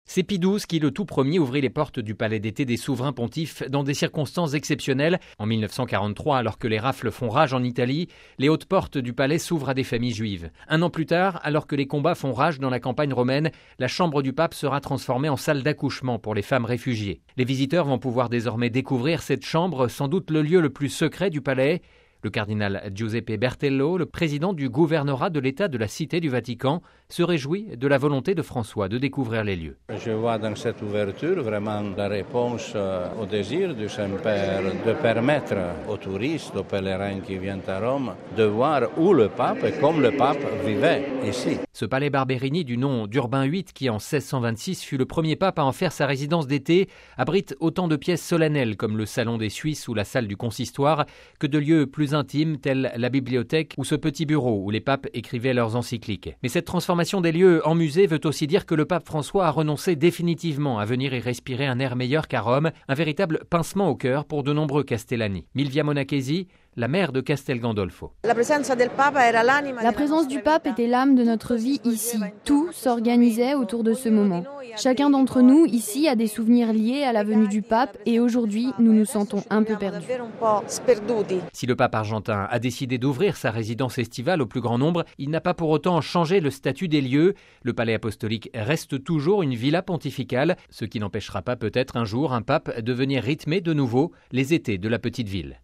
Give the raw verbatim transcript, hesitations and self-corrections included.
C'est Pie douze qui, le tout premier, ouvrit les portes du palais d'été des souverains pontifes dans des circonstances exceptionnelles. En mille neuf cent quarante-trois, alors que les rafles font rage en Italie, les hautes portes du palais s'ouvrent à des familles juives. Un an plus tard, alors que les combats font rage dans la campagne romaine, la chambre du pape sera transformée en salle d'accouchement pour les femmes réfugiées. Les visiteurs vont pouvoir désormais découvrir cette chambre, sans doute le lieu le plus secret du palais. Le cardinal Giuseppe Bertello, le président du gouvernorat de l'État de la Cité du Vatican, se réjouit de la volonté de François de découvrir les lieux. Je vois dans cette ouverture vraiment la réponse au désir du Saint-Père de permettre aux touristes, aux pèlerins qui viennent à Rome, de voir où le pape et comme le pape vivait ici. Ce palais Barberini du nom d'Urbain huit, qui en seize cent vingt-six fut le premier pape à en faire sa résidence d'été, abrite autant de pièces solennelles comme le salon des Suisses ou la salle du consistoire que de lieux plus intimes tels la bibliothèque ou ce petit bureau où les papes écrivaient leurs encycliques. Mais cette transformation des lieux en musée veut aussi dire que le pape François a renoncé définitivement à venir y respirer un air meilleur qu'à Rome, un véritable pincement au cœur pour de nombreux Castellani. Milvia Monachesi, la mère de Castel Gandolfo. La présence du pape était l'âme de notre vie ici. Tout s'organisait autour de ce moment. Chacun d'entre nous ici a des souvenirs liés à la venue du pape et aujourd'hui, nous nous sentons un peu perdus. Si le pape argentin a décidé d'ouvrir sa résidence estivale au plus grand nombre, il n'a pas pour autant changé le statut des lieux. Le palais apostolique reste toujours une villa pontificale, ce qui n'empêchera pas peut-être un jour un pape de venir rythmer de nouveau les étés de la petite ville.